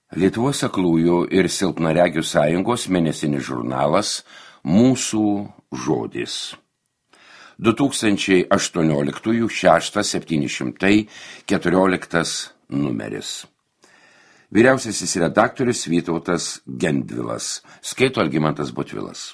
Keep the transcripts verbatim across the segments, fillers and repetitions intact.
Lietuvos aklųjų ir silpnaregių sąjungos mėnesinis žurnalas Mūsų žodis. du tūkstančiai aštuonioliktųjų šeštas septyni šimtai keturioliktas numeris. Vyriausiasis redaktorius Vytautas Gendvilas, skaito Algimantas Butvilas.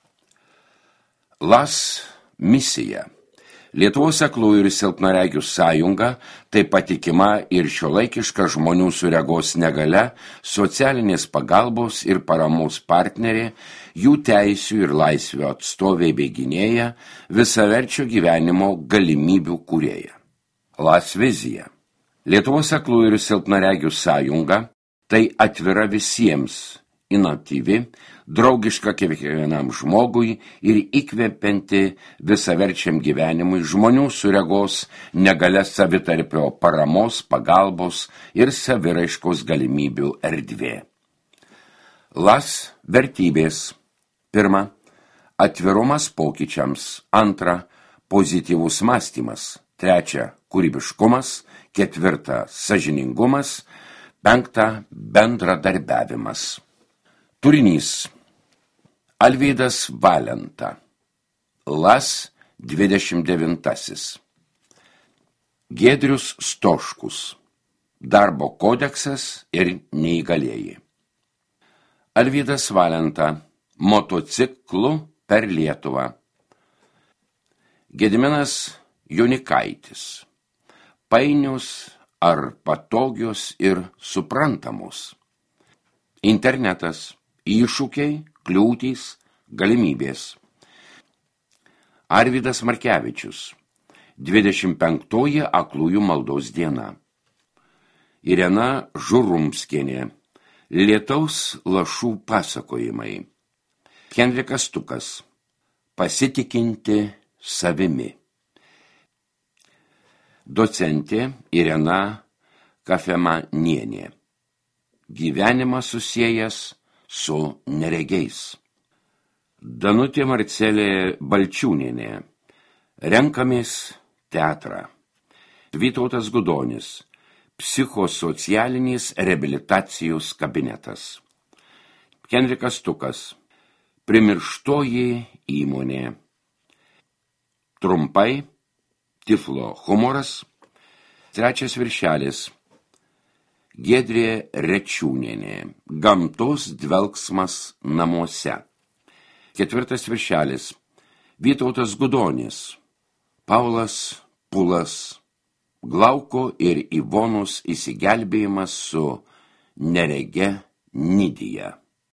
Las misija. Lietuvos aklųjų ir silpnaregių sąjunga tai patikima ir šiuolaikiška žmonių su regos negalia, socialinės pagalbos ir paramos partnerė, jų teisių ir laisvių atstovė bei gynėja, visaverčio gyvenimo galimybių kūrėja. Las vizija. Lietuvos aklųjų ir silpnaregių sąjunga tai atvira visiems, inovatyvi, draugiška kiekvienam žmogui ir įkvepianti visaverčiam gyvenimui žmonių su regos negalia savitarpio paramos, pagalbos ir saviraiškos galimybių erdvė. Las vertybės. Pirma, atvirumas pokyčiams. Antra, pozityvus mąstymas. Trečia, kūrybiškumas. Ketvirta, sąžiningumas. Penkta, bendradarbiavimas. Turinys. Alvydas Valenta. Las dvidešimt devintasis. Giedrius Stoškus. Darbo kodeksas ir neįgalieji. Alvydas Valenta. Motociklu per Lietuvą. Gediminas Jonikaitis. Painius ar patogios ir suprantamos. Internetas. Iššūkiai, kliūtys, galimybės. Arvydas Markevičius. dvidešimt penktoji aklųjų maldos diena. Irena Žurumskienė. Lietaus lašų pasakojimai. Henrikas Tukas. Pasitikinti savimi. Docentė Irena Kafemanienė. Gyvenimas susijęs su neregiais. Danutė Marcelė Balčiūnienė. Renkamės teatrą. Vytautas Gudonis. Psichosocialinės reabilitacijos kabinetas. Henrikas Tukas. Primirštoji įmonė. Trumpai. Tiflo humoras. Trečias viršelis. Giedrė Rečiūnienė. Gamtos dvelksmas namuose. Ketvirtas viršelis. Vytautas Gudonis. Paulas Pulas. Glauko ir Ivonos įsigelbėjimas su nerege Nidija.